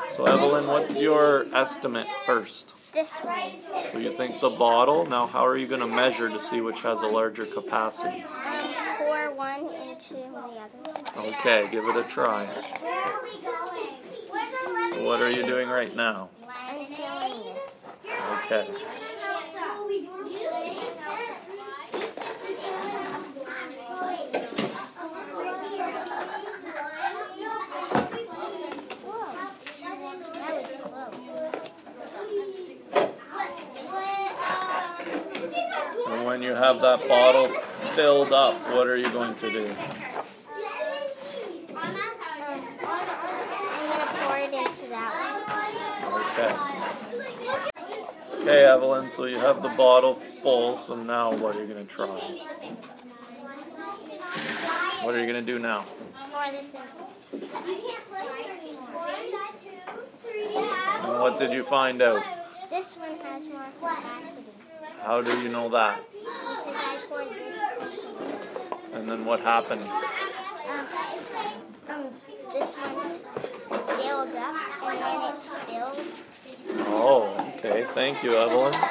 So Evelyn, what's your estimate first? This one. So you think the bottle? Now how are you going to measure to see which has a larger capacity? Pour one into the other. Okay, give it a try. So what are you doing right now? I'm filling this. Okay. That was close. And when you have that bottle filled up, what are you going to do? I'm going to pour it into that one. Okay. Okay, Evelyn, so you have the bottle full, so now what are you going to try? What are you going to do now? Pour this in. And what did you find out? This one has more capacity. How do you know that? Because I poured this into it. And then what happened? This one filled up and then it spilled. Oh, okay. Thank you, Evelyn.